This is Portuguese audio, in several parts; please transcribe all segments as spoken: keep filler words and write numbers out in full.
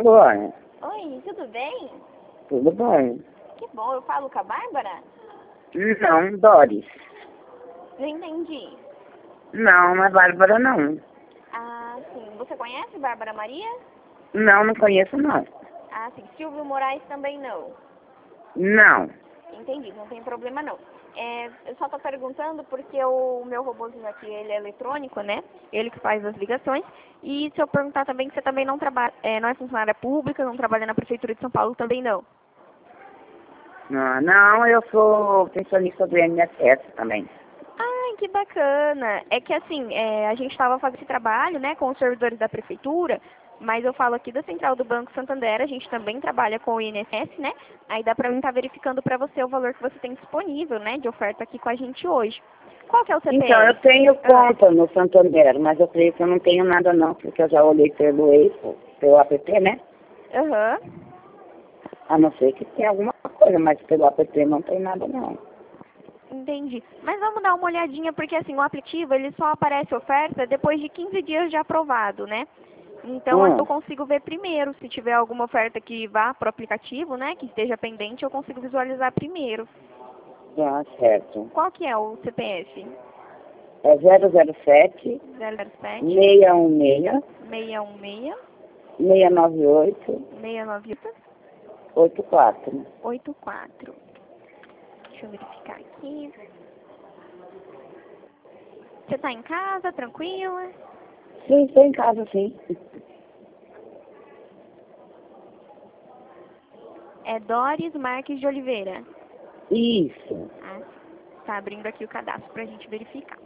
Alô? Oi, tudo bem? Tudo bem? Que bom, eu falo com a Bárbara? Não, Doris. Não entendi. Não, não é Bárbara, não. Ah, sim. Você conhece Bárbara Maria? Não, não conheço, não. Ah, sim. Silvio Moraes também não. Não. Entendi, não tem problema não. É, eu só tô perguntando porque o meu robôzinho aqui, ele é eletrônico, né? Ele que faz as ligações. E se eu perguntar também que você também não trabalha, é, não é funcionária pública, não trabalha na Prefeitura de São Paulo, também não. Não, não, eu sou pensionista do I N S S também. Ai, que bacana. É que assim, é, a gente estava fazendo esse trabalho, né, com os servidores da prefeitura, mas eu falo aqui da Central do Banco Santander, a gente também trabalha com o I N S S, né? Aí dá pra mim estar verificando pra você o valor que você tem disponível, né, de oferta aqui com a gente hoje. Qual que é o C P F? Então, eu tenho Ah, conta no Santander, mas eu creio que eu não tenho nada não, porque eu já olhei pelo E I P, pelo app, né? aham. A não ser que tenha alguma coisa, mas pelo app não tem nada não. Entendi. Mas vamos dar uma olhadinha, porque assim, o aplicativo, ele só aparece oferta depois de quinze dias de aprovado, né? Então, eu Hum, consigo ver primeiro, se tiver alguma oferta que vá para o aplicativo, né, que esteja pendente, eu consigo visualizar primeiro. tá certo. Qual que é o C P F? É zero zero sete, zero zero sete, seis um seis, seis um seis, seis nove oito, seis nove oito, oito quatro. oito quatro. Deixa eu verificar aqui. Você tá em casa, tranquila? Sim, estou em casa, sim. É Doris Marques de Oliveira. Isso. Ah, tá abrindo aqui o cadastro pra gente verificar.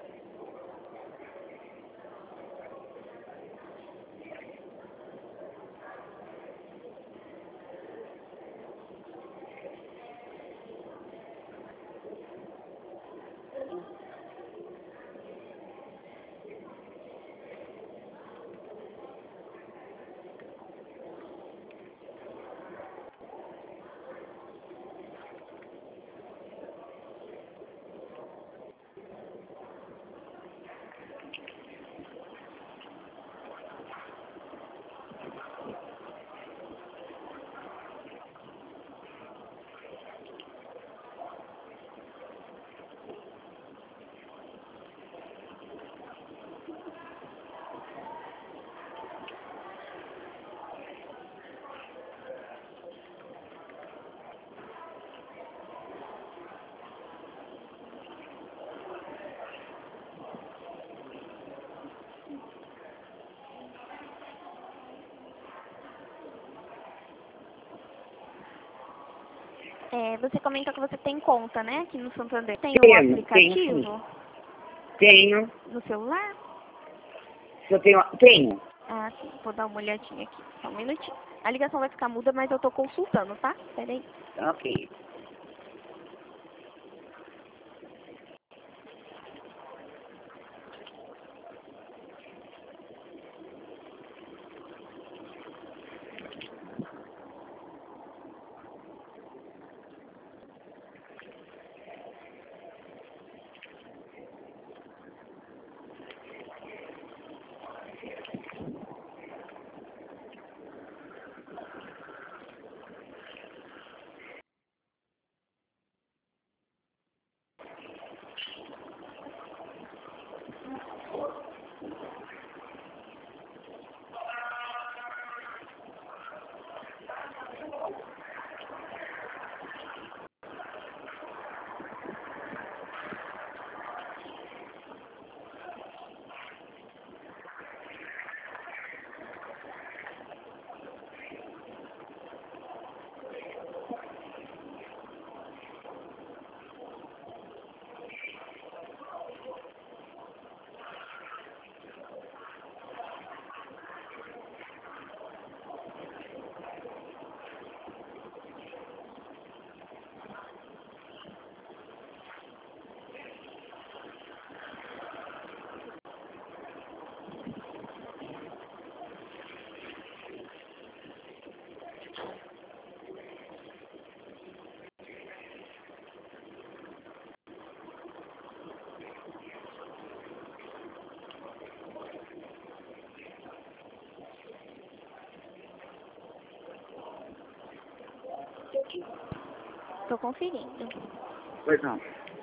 É, você comentou que você tem conta, né, aqui no Santander. Tem o Tenho, tenho sim. aplicativo Tenho. no celular? Se eu tenho. Tenho. Ah, sim. Vou dar uma olhadinha aqui. Só um minutinho. A ligação vai ficar muda, mas eu tô consultando, tá? Peraí. Ok. Tô conferindo. Pois não.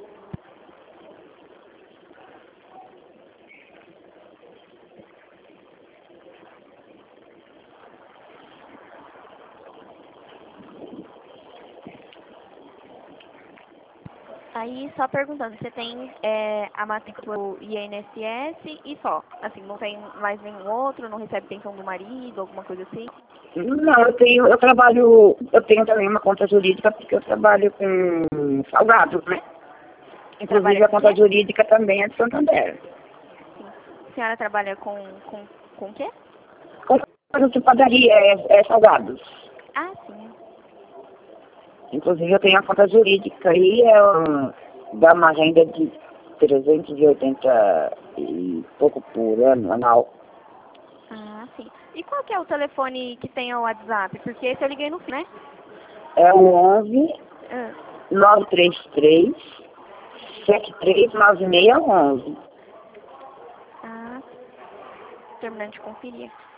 Aí, só perguntando, você tem é, a matrícula do I N S S e só? Assim, não tem mais nenhum outro, não recebe pensão do marido, alguma coisa assim? Não, eu tenho, eu trabalho, eu tenho também uma conta jurídica porque eu trabalho com salgados, né? Inclusive Trabalha a com conta quê? jurídica também é de Santander. Sim. A senhora trabalha com, com, com o quê? Conta de padaria é, é salgados. Ah, sim. Inclusive eu tenho a conta jurídica e é um, dá uma renda de trezentos e oitenta e pouco por ano, anual. Ah, sim. E qual que é o telefone que tem o WhatsApp? Porque esse eu liguei no fim, né? É o onze, Ah, nove três três, sete três nove seis onze. ah, terminando de conferir.